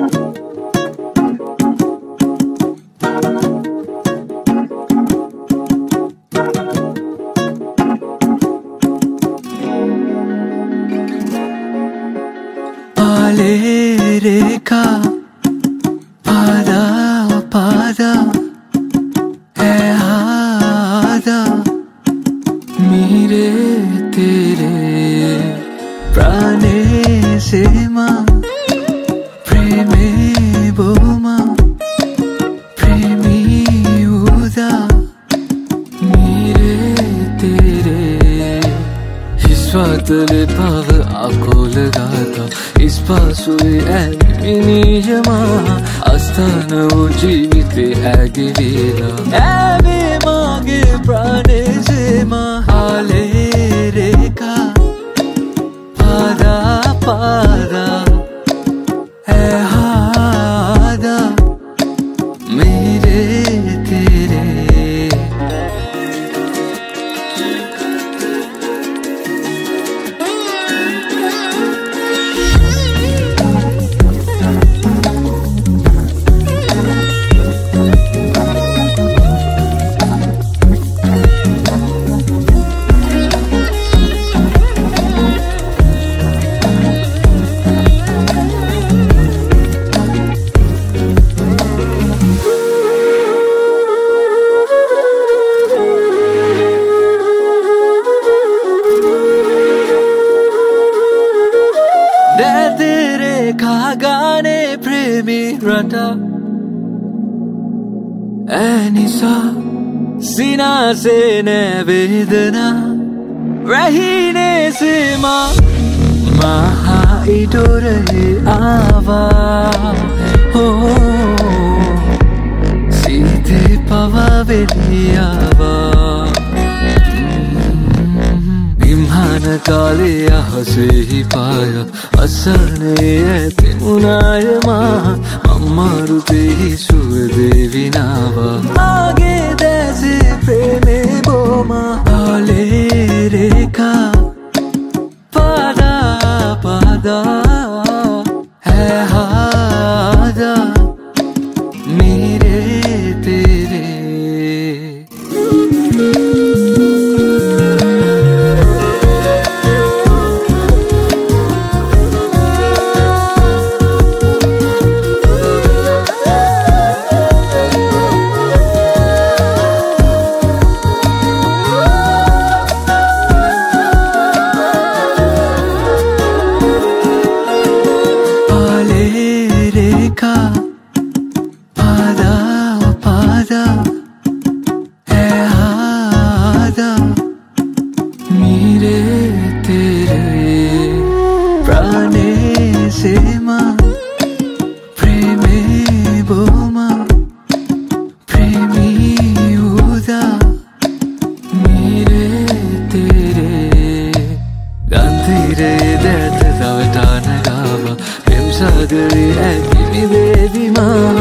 पाले रेखा पादा पादा है आदा मेरे तेरे प्राणे से मां प्रेमे बोमा प्रेमी उदा मेरे तेरे स्वातले पाव आको लगाता इस पासुए ऐमिनियमा आस्थान जीविते ऐगिवेला ऐमे मागे प्राणे से महाले रेखा पादा पादा है हादा मेरे तेरे तेरे गाने प्रेमी रटा ऐनिसा सीना से वेदना रहीने से महा इडोरे आवा हो सीधे पवा बेलियावा काले हसे ही पाया असने ऐते मुनायमा अम्मारुते ही सुदेवी नावा आगे दैसे प्रेमे बोमा पाले रेखा पादा पादा है हादा मेरे तेरे पादा पादा है आदा मेरे तेरे प्राणे से मां प्रेमे बोमा प्रेमी उदा मेरे तेरे गांधीरे दैत दवटान गावा हिंसागरी ऐ देवी मां